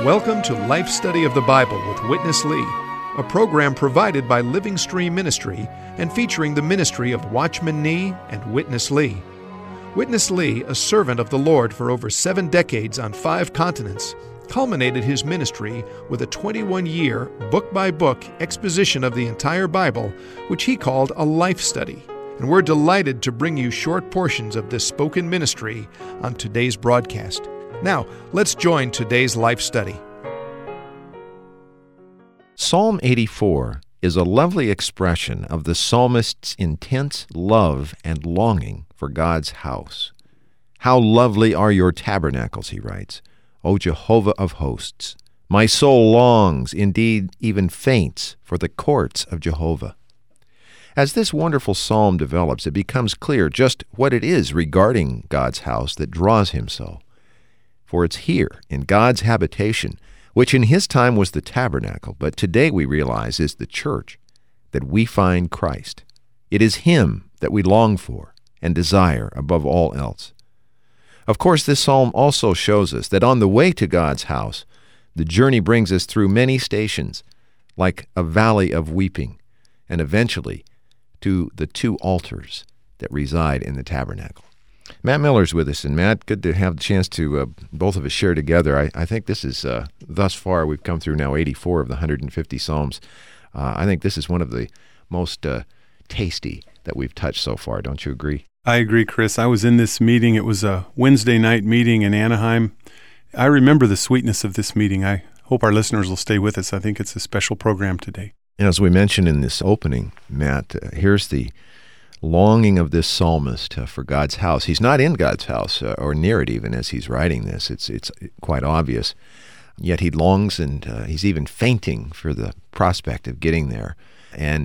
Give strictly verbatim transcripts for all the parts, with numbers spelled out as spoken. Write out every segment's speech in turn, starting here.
Welcome to Life Study of the Bible with Witness Lee, a program provided by Living Stream Ministry and featuring the ministry of Watchman Nee and Witness Lee. Witness Lee, a servant of the Lord for over seven decades on five continents, culminated his ministry with a twenty-one-year, book-by-book exposition of the entire Bible, which he called a life study. And we're delighted to bring you short portions of this spoken ministry on today's broadcast. Now, let's join today's life study. Psalm eighty-four is a lovely expression of the psalmist's intense love and longing for God's house. "How lovely are your tabernacles," he writes, "O Jehovah of hosts. My soul longs, indeed even faints, for the courts of Jehovah." As this wonderful psalm develops, it becomes clear just what it is regarding God's house that draws him so. For it's here, in God's habitation, which in his time was the tabernacle, but today we realize is the church, that we find Christ. It is him that we long for and desire above all else. Of course, this psalm also shows us that on the way to God's house, the journey brings us through many stations, like a valley of weeping, and eventually to the two altars that reside in the tabernacle. Matt Miller's with us, and Matt, good to have the chance to uh, both of us share together. I, I think this is, uh, thus far, we've come through now eighty-four of the one hundred fifty Psalms. Uh, I think this is one of the most uh, tasty that we've touched so far. Don't you agree? I agree, Chris. I was in this meeting. It was a Wednesday night meeting in Anaheim. I remember the sweetness of this meeting. I hope our listeners will stay with us. I think it's a special program today. And as we mentioned in this opening, Matt, uh, here's the longing of this psalmist uh, for God's house. He's not in God's house, uh, or near it even as he's writing this. It's it's quite obvious. Yet he longs, and uh, he's even fainting for the prospect of getting there. And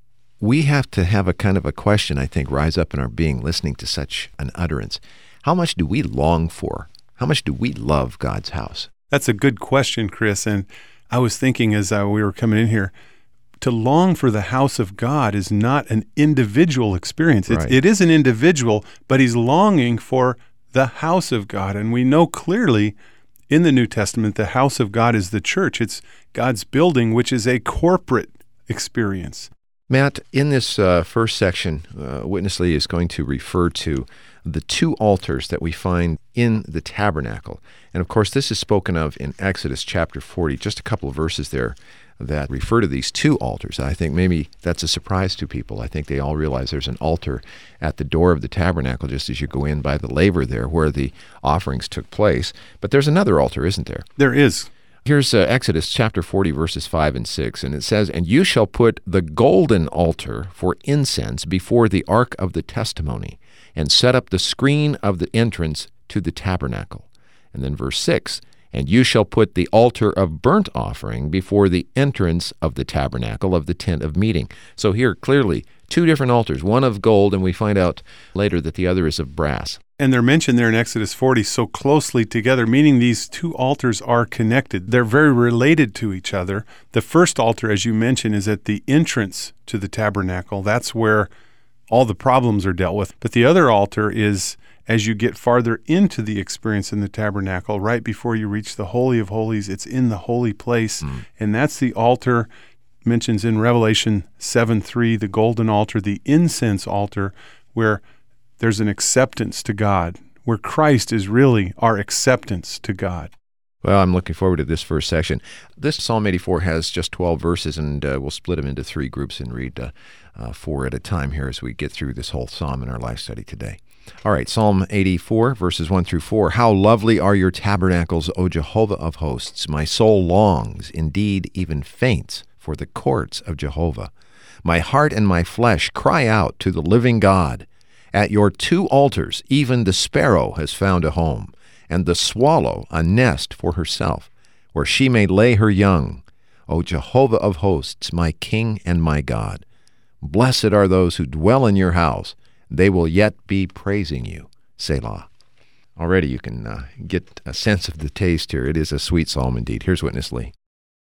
we have to have a kind of a question, I think, rise up in our being listening to such an utterance. How much do we long for? How much do we love God's house? That's a good question, Chris. And I was thinking as uh, we were coming in here, to long for the house of God is not an individual experience. It's, Right. It is an individual, but he's longing for the house of God. And we know clearly in the New Testament, the house of God is the church. It's God's building, which is a corporate experience. Matt, in this uh, first section, uh, Witness Lee is going to refer to the two altars that we find in the tabernacle. And of course, this is spoken of in Exodus chapter forty, just a couple of verses there that refer to these two altars. I think maybe that's a surprise to people. I think they all realize there's an altar at the door of the tabernacle just as you go in by the laver there where the offerings took place. But there's another altar, isn't there? There is. Here's uh, Exodus chapter forty, verses five and six, and it says, "And you shall put the golden altar for incense before the ark of the testimony, and set up the screen of the entrance to the tabernacle." And then verse six, "And you shall put the altar of burnt offering before the entrance of the tabernacle of the tent of meeting." So here, clearly, two different altars, one of gold, and we find out later that the other is of brass. And they're mentioned there in Exodus forty so closely together, meaning these two altars are connected. They're very related to each other. The first altar, as you mentioned, is at the entrance to the tabernacle. That's where all the problems are dealt with. But the other altar is as you get farther into the experience in the tabernacle, right before you reach the Holy of Holies. It's in the holy place. Mm. And that's the altar mentions in Revelation seven three, the golden altar, the incense altar, where there's an acceptance to God, where Christ is really our acceptance to God. Well, I'm looking forward to this first section. This Psalm eighty-four has just twelve verses, and uh, we'll split them into three groups and read uh, uh, four at a time here as we get through this whole psalm in our life study today. All right, Psalm eighty-four, verses one through four. "How lovely are your tabernacles, O Jehovah of hosts! My soul longs, indeed even faints, for the courts of Jehovah. My heart and my flesh cry out to the living God. At your two altars, even the sparrow has found a home, and the swallow a nest for herself, where she may lay her young. O Jehovah of hosts, my King and my God. Blessed are those who dwell in your house. They will yet be praising you. Selah." Already you can uh, get a sense of the taste here. It is a sweet psalm indeed. Here's Witness Lee.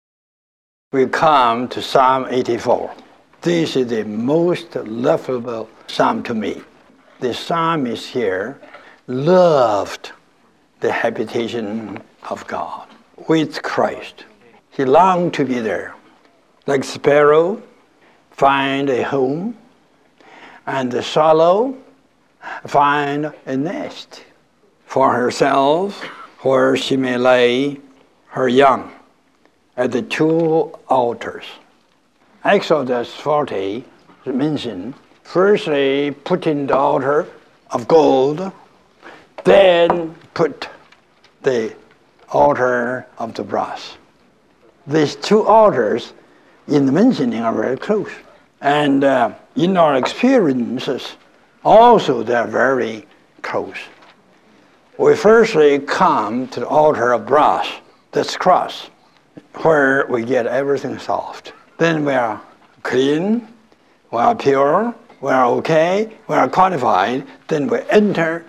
We come to Psalm eighty-four. This is the most lovable psalm to me. The psalmist here loved the habitation of God. with Christ. He longed to be there. Like sparrow find a home, and the swallow find a nest for herself where she may lay her young at the two altars. Exodus forty mentioned, firstly put in the altar of gold, then put the altar of the brass. These two altars in the mentioning are very close. And uh, in our experiences, also they're very close. We firstly come to the altar of brass, that's cross, where we get everything solved. Then we are clean, we are pure, we are okay, we are qualified, then we enter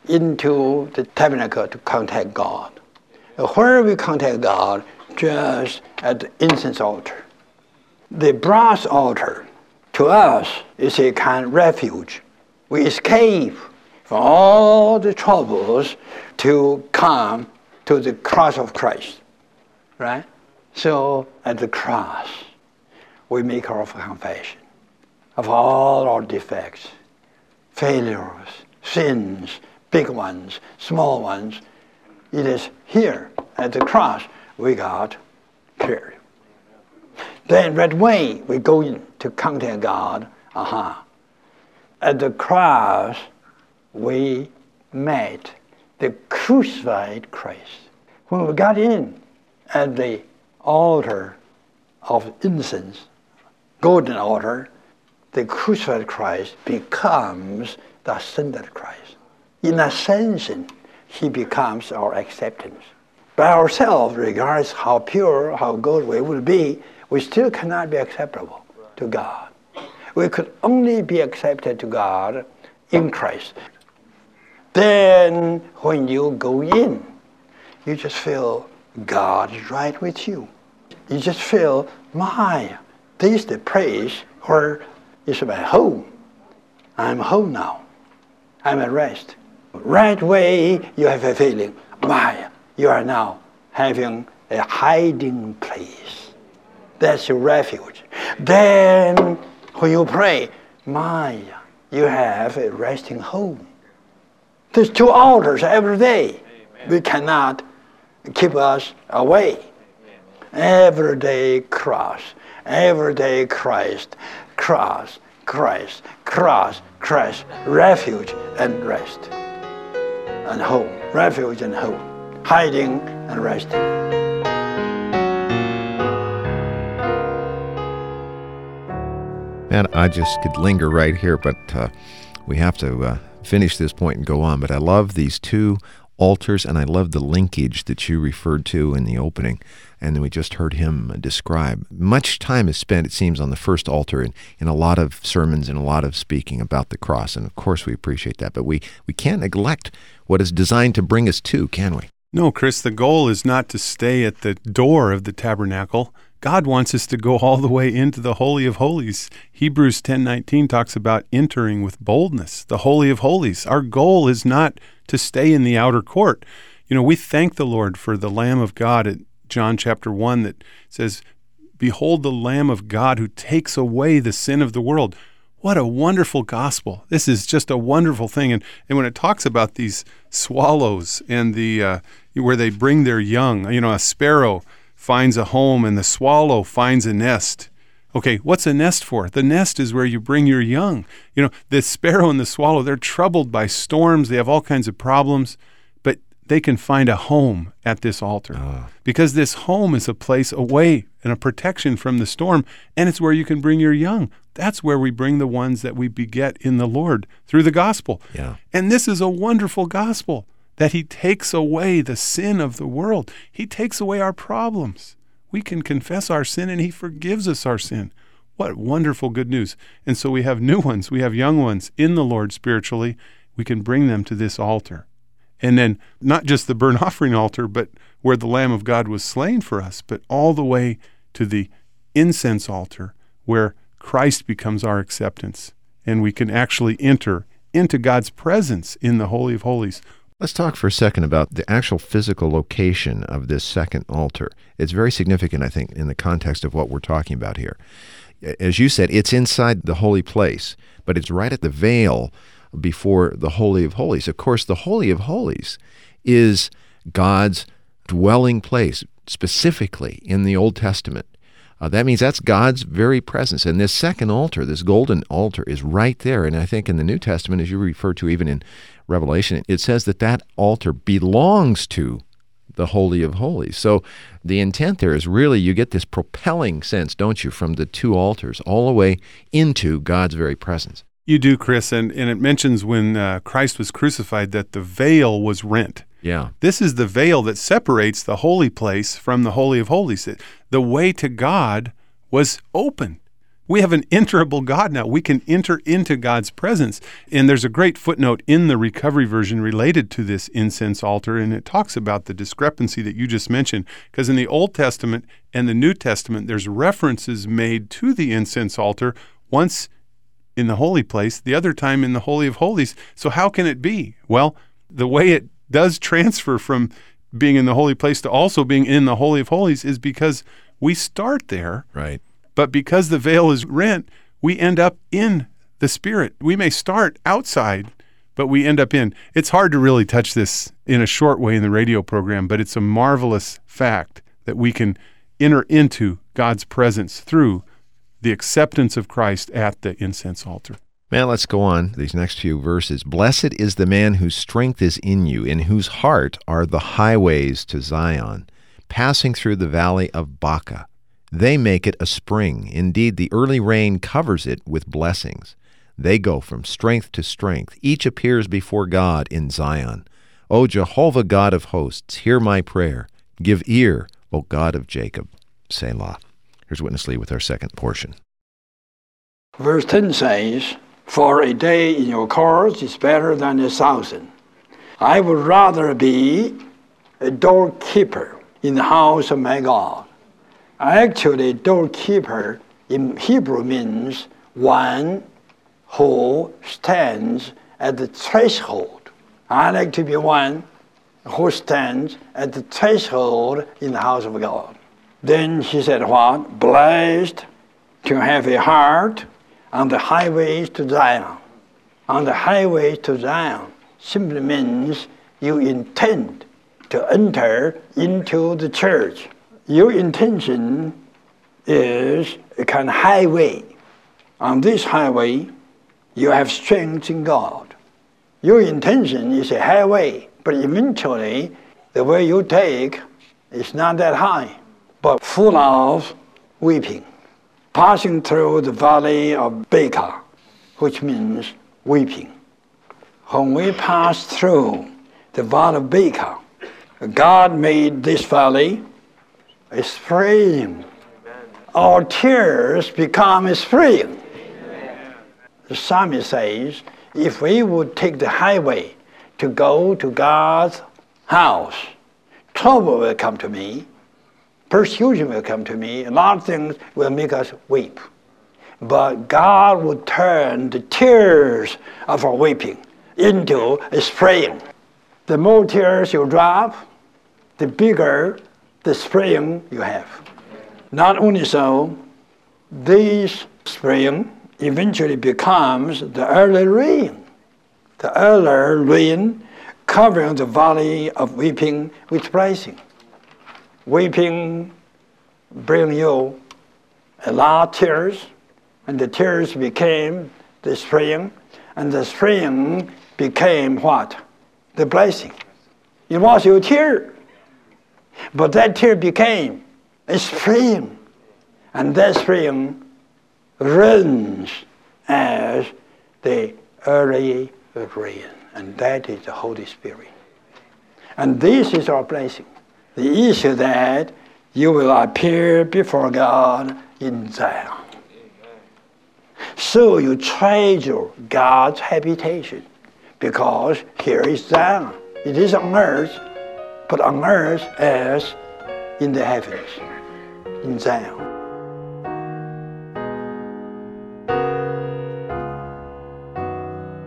into the tabernacle to contact God. Where we contact God, just at the incense altar. The brass altar, to us, is a kind of refuge. We escape from all the troubles to come to the cross of Christ, right? So at the cross, we make our confession of all our defects, failures, sins, big ones, small ones. It is here at the cross we got cleared. Then right away we go in to contact God. Uh-huh. At the cross we met the crucified Christ. When we got in at the altar of incense, golden altar, the crucified Christ becomes the ascended Christ. In ascension, he becomes our acceptance. By ourselves, regardless how pure, how good we will be, we still cannot be acceptable to God. We could only be accepted to God in Christ. Then when you go in, you just feel God is right with you. You just feel, my, this is the place where is my home. I'm home now. I'm at rest. Right away, you have a feeling, my, you are now having a hiding place. That's your refuge. Then, when you pray, my, you have a resting home. There's two altars every day. Amen. We cannot keep us away. Amen. Every day cross, every day Christ, cross, Christ, cross, Christ, refuge and rest. And home, refuge and home, hiding and resting. Man, I just could linger right here, but uh, we have to uh, finish this point and go on. But I love these two altars, and I love the linkage that you referred to in the opening, and then we just heard him describe. Much time is spent, it seems, on the first altar in, in a lot of sermons and a lot of speaking about the cross, and of course we appreciate that, but we, we can't neglect what is designed to bring us to, can we? No, Chris, the goal is not to stay at the door of the tabernacle. God wants us to go all the way into the Holy of Holies. Hebrews ten nineteen talks about entering with boldness, the Holy of Holies. Our goal is not to stay in the outer court. You know, we thank the Lord for the Lamb of God at John chapter one that says, "Behold the Lamb of God who takes away the sin of the world." What a wonderful gospel. This is just a wonderful thing. And, and when it talks about these swallows and the uh, where they bring their young, you know, a sparrow finds a home and the swallow finds a nest. Okay, what's a nest for? The nest is where you bring your young. You know, the sparrow and the swallow, they're troubled by storms. They have all kinds of problems, but they can find a home at this altar oh. because this home is a place away and a protection from the storm, and it's where you can bring your young. That's where we bring the ones that we beget in the Lord through the gospel. Yeah. And this is a wonderful gospel, that he takes away the sin of the world. He takes away our problems. We can confess our sin and he forgives us our sin. What wonderful good news. And so we have new ones, we have young ones in the Lord spiritually. We can bring them to this altar. And then not just the burnt offering altar, but where the Lamb of God was slain for us, but all the way to the incense altar where Christ becomes our acceptance. And we can actually enter into God's presence in the Holy of Holies. Let's talk for a second about the actual physical location of this second altar. It's very significant, I think, in the context of what we're talking about here. As you said, it's inside the holy place, but it's right at the veil before the Holy of Holies. Of course, the Holy of Holies is God's dwelling place, specifically in the Old Testament. Uh, that means that's God's very presence. And this second altar, this golden altar, is right there. And I think in the New Testament, as you refer to even in Revelation, it says that that altar belongs to the Holy of Holies. So the intent there is really you get this propelling sense, don't you, from the two altars all the way into God's very presence. You do, Chris, and, and it mentions when uh, Christ was crucified that the veil was rent. Yeah. This is the veil that separates the holy place from the Holy of Holies. The way to God was open. We have an enterable God now. We can enter into God's presence. And there's a great footnote in the Recovery Version related to this incense altar, and it talks about the discrepancy that you just mentioned, because in the Old Testament and the New Testament, there's references made to the incense altar, once in the holy place, the other time in the Holy of Holies. So how can it be? Well, the way it does transfer from being in the holy place to also being in the Holy of Holies is because we start there. Right. But because the veil is rent, we end up in the Spirit. We may start outside, but we end up in. It's hard to really touch this in a short way in the radio program, but it's a marvelous fact that we can enter into God's presence through the acceptance of Christ at the incense altar. Man, let's go on. These next few verses. Blessed is the man whose strength is in you, in whose heart are the highways to Zion, passing through the valley of Baca. They make it a spring. Indeed, the early rain covers it with blessings. They go from strength to strength. Each appears before God in Zion. O Jehovah, God of hosts, hear my prayer. Give ear, O God of Jacob. Selah. Here's Witness Lee with our second portion. Verse ten says, "For a day in your courts is better than a thousand. I would rather be a doorkeeper in the house of my God." Actually, doorkeeper in Hebrew means one who stands at the threshold. I like to be one who stands at the threshold in the house of God. Then he said what? Blessed to have a heart on the highways to Zion. On the highway to Zion simply means you intend to enter into the church. Your intention is a kind of highway. On this highway, you have strength in God. Your intention is a highway, but eventually the way you take is not that high, but full of weeping. Passing through the valley of Baca, which means weeping. When we pass through the valley of Baca, God made this valley a spring. Our tears become a spring. Amen. The psalmist says, if we would take the highway to go to God's house, trouble will come to me, persecution will come to me, a lot of things will make us weep. But God will turn the tears of our weeping into a spring. The more tears you drop, the bigger the spring you have. Not only so, this spring eventually becomes the early rain. The early rain covering the valley of weeping with blessing. Weeping bring you a lot of tears, and the tears became the spring, and the spring became what? The blessing. It was your tear, but that tear became a spring, and that spring runs as the early rain, and that is the Holy Spirit. And this is our blessing. The issue that you will appear before God in Zion. So you treasure God's habitation, because here is Zion. It is on earth, but on earth as in the heavens, in Zion.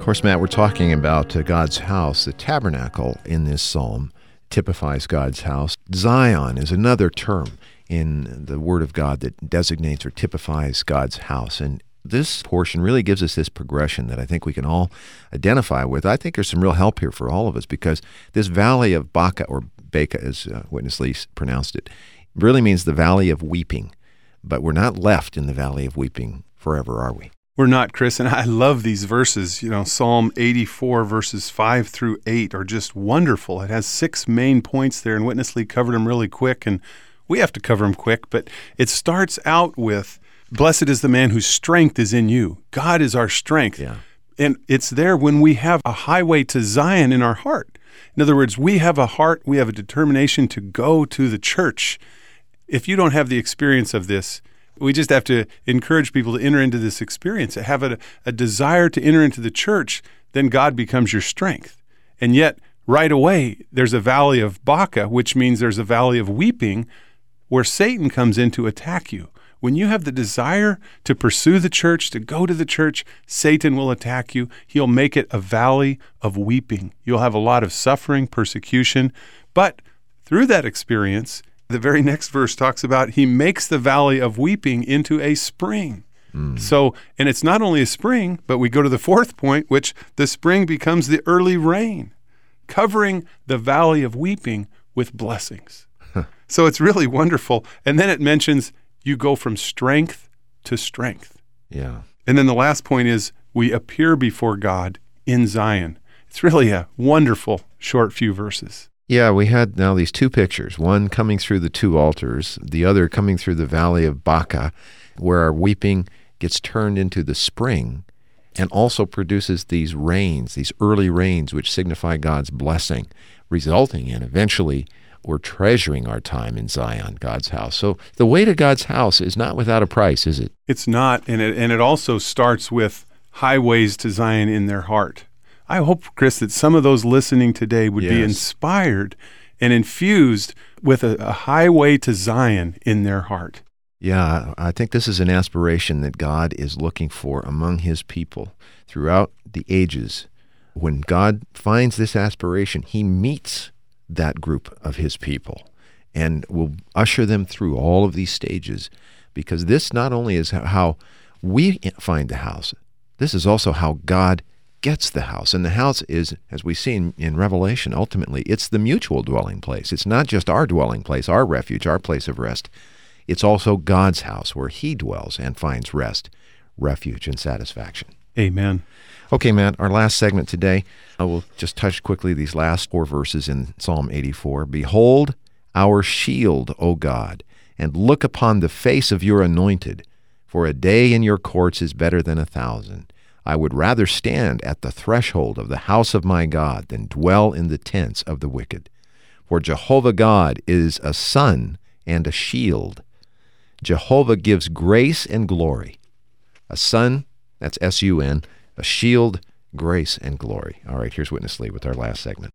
Of course, Matt, we're talking about uh, God's house. The tabernacle in this psalm typifies God's house. Zion is another term in the Word of God that designates or typifies God's house. And this portion really gives us this progression that I think we can all identify with. I think there's some real help here for all of us, because this valley of Baca, or Baca as uh, Witness Lee pronounced it, really means the valley of weeping. But we're not left in the valley of weeping forever, are we? We're not, Chris, and I love these verses. You know, Psalm eighty-four, verses five through eight are just wonderful. It has six main points there, and Witness Lee covered them really quick, and we have to cover them quick. But it starts out with, blessed is the man whose strength is in you. God is our strength. Yeah. And it's there when we have a highway to Zion in our heart. In other words, we have a heart, we have a determination to go to the church. If you don't have the experience of this, we just have to encourage people to enter into this experience, to have a, a desire to enter into the church. Then God becomes your strength. And yet, right away, there's a valley of Baca, which means there's a valley of weeping, where Satan comes in to attack you. When you have the desire to pursue the church, to go to the church, Satan will attack you. He'll make it a valley of weeping. You'll have a lot of suffering, persecution. But through that experience, the very next verse talks about he makes the valley of weeping into a spring. Mm. So, and it's not only a spring, but we go to the fourth point, which the spring becomes the early rain, covering the valley of weeping with blessings. So it's really wonderful. And then it mentions you go from strength to strength. Yeah. And then the last point is we appear before God in Zion. It's really a wonderful short few verses. Yeah, we had now these two pictures, one coming through the two altars, the other coming through the valley of Baca, where our weeping gets turned into the spring and also produces these rains, these early rains, which signify God's blessing, resulting in eventually we're treasuring our time in Zion, God's house. So the way to God's house is not without a price, is it? It's not, and it, and it also starts with highways to Zion in their heart. I hope, Chris, that some of those listening today would Yes. be inspired and infused with a, a highway to Zion in their heart. Yeah, I think this is an aspiration that God is looking for among his people throughout the ages. When God finds this aspiration, he meets that group of his people and will usher them through all of these stages, because this not only is how we find the house, this is also how God gets the house. And the house is, as we see in, in Revelation, ultimately, it's the mutual dwelling place. It's not just our dwelling place, our refuge, our place of rest. It's also God's house where he dwells and finds rest, refuge, and satisfaction. Amen. Okay, Matt, our last segment today, I will just touch quickly these last four verses in Psalm eighty-four. Behold our shield, O God, and look upon the face of your anointed. For a day in your courts is better than a thousand. I would rather stand at the threshold of the house of my God than dwell in the tents of the wicked. For Jehovah God is a sun and a shield. Jehovah gives grace and glory. A sun, that's S U N, a shield, grace, and glory. All right, here's Witness Lee with our last segment.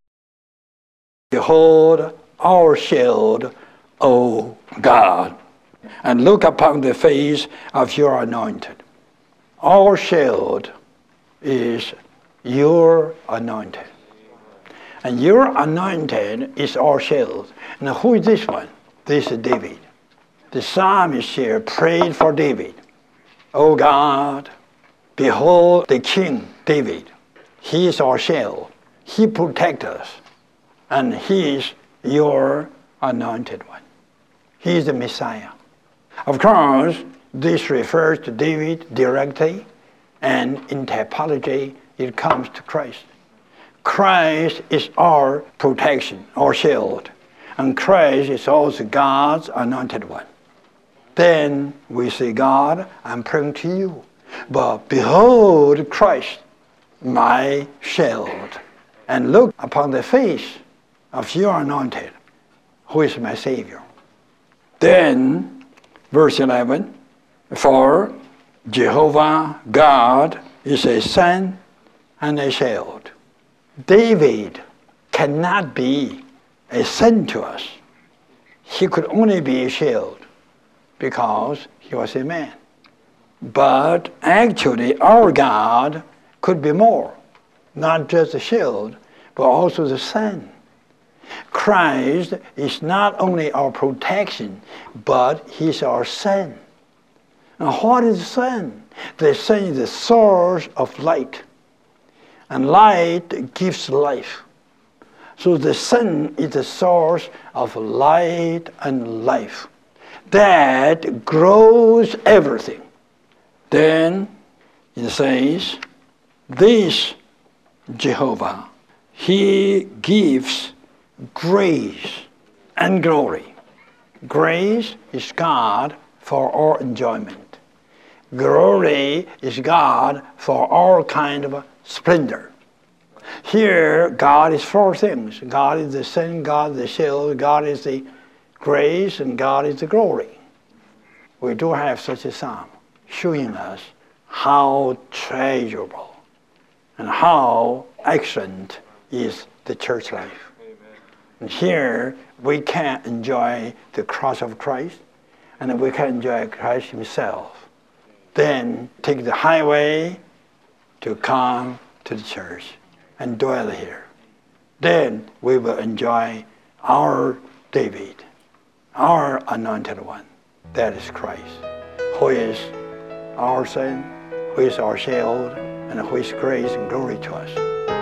Behold our shield, O God, and look upon the face of your anointed. Our shield is your anointed. And your anointed is our shield. Now, who is this one? This is David. The psalmist here prayed for David. O God, behold the King David. He is our shield. He protects us. And he is your anointed one. He is the Messiah. Of course, this refers to David directly, and in typology, it comes to Christ. Christ is our protection, our shield, and Christ is also God's anointed one. Then we say, God, I'm praying to you, but behold Christ, my shield, and look upon the face of your anointed, who is my Savior. Then, verse eleven, for Jehovah God is a sun and a shield. David cannot be a sun to us. He could only be a shield because he was a man. But actually, our God could be more. not just the shield, but also the sun. Christ is not only our protection, but He's our sun. Now, what is the sun? The sun is the source of light, and light gives life. So the sun is the source of light and life that grows everything. Then it says, this Jehovah, He gives grace and glory. Grace is God for our enjoyment. Glory is God for all kind of splendor. Here, God is four things. God is the sun, God is the shield, God is the grace, and God is the glory. We do have such a psalm showing us how treasurable and how excellent is the church life. And here we can enjoy the cross of Christ, and we can enjoy Christ Himself. Then take the highway to come to the church and dwell here. Then we will enjoy our David, our anointed one. That is Christ, who is our son, who is our shield, and who is grace and glory to us.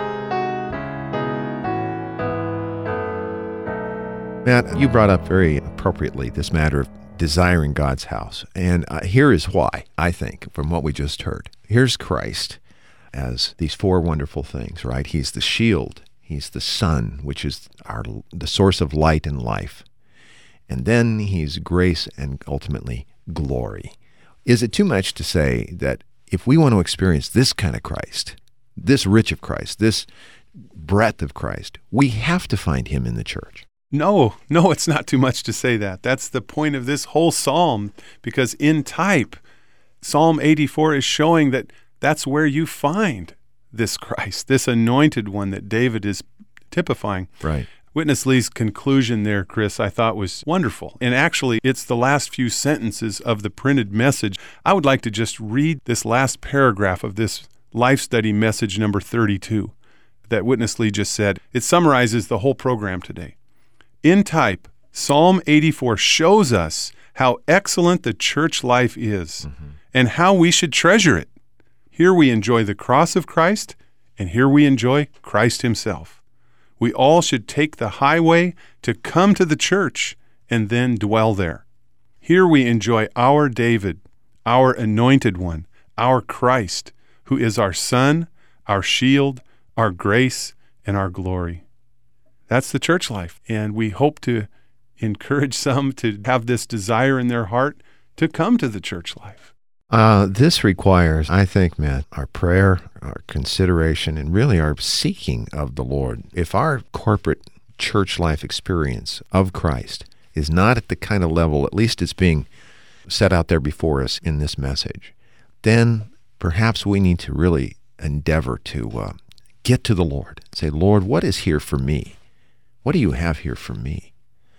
Matt, you brought up very appropriately this matter of desiring God's house. And uh, here is why, I think, from what we just heard. Here's Christ as these four wonderful things, right? He's the shield. He's the sun, which is our the source of light and life. And then He's grace and ultimately glory. Is it too much to say that if we want to experience this kind of Christ, this rich of Christ, this breadth of Christ, we have to find Him in the church? No, no, it's not too much to say that. That's the point of this whole psalm, because in type, Psalm eighty-four is showing that that's where you find this Christ, this anointed one that David is typifying. Right. Witness Lee's conclusion there, Chris, I thought was wonderful. And actually, it's the last few sentences of the printed message. I would like to just read this last paragraph of this Life Study message number thirty-two that Witness Lee just said. It summarizes the whole program today. In type, Psalm eighty-four shows us how excellent the church life is mm-hmm. and how we should treasure it. Here we enjoy the cross of Christ, and here we enjoy Christ Himself. We all should take the highway to come to the church and then dwell there. Here we enjoy our David, our anointed one, our Christ, who is our sun, our shield, our grace, and our glory. That's the church life, and we hope to encourage some to have this desire in their heart to come to the church life. Uh, this requires, I think, Matt, our prayer, our consideration, and really our seeking of the Lord. If our corporate church life experience of Christ is not at the kind of level, at least it's being set out there before us in this message, then perhaps we need to really endeavor to uh, get to the Lord and say, Lord, what is here for me? What do you have here for me?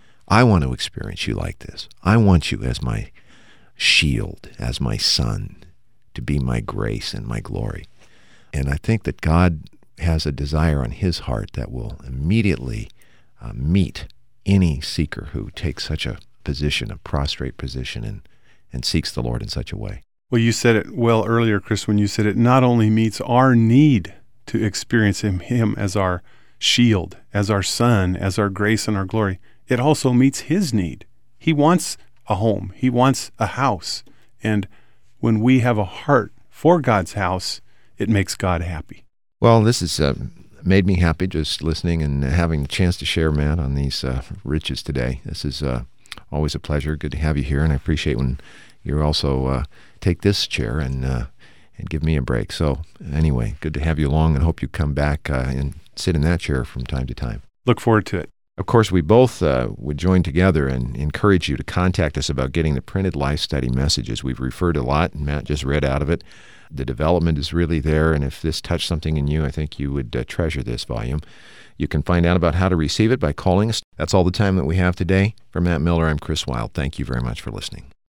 I want to experience you like this. I want you as my shield, as my sun, to be my grace and my glory. And I think that God has a desire on His heart that will immediately uh, meet any seeker who takes such a position, a prostrate position, and, and seeks the Lord in such a way. Well, you said it well earlier, Chris, when you said it not only meets our need to experience Him, Him as our shield, as our sun, as our grace and our glory, it also meets His need. He wants a home. He wants a house. And when we have a heart for God's house, it makes God happy. Well, this has uh, made me happy just listening and having the chance to share, Matt, on these uh, riches today. This is uh, always a pleasure. Good to have you here, and I appreciate when you also uh, take this chair and uh, and give me a break. So anyway, good to have you along, and hope you come back uh, and sit in that chair from time to time. Look forward to it. Of course, we both uh, would join together and encourage you to contact us about getting the printed Life Study messages. We've referred a lot, and Matt just read out of it. The development is really there, and if this touched something in you, I think you would uh, treasure this volume. You can find out about how to receive it by calling us. That's all the time that we have today. For Matt Miller, I'm Chris Wilde. Thank you very much for listening.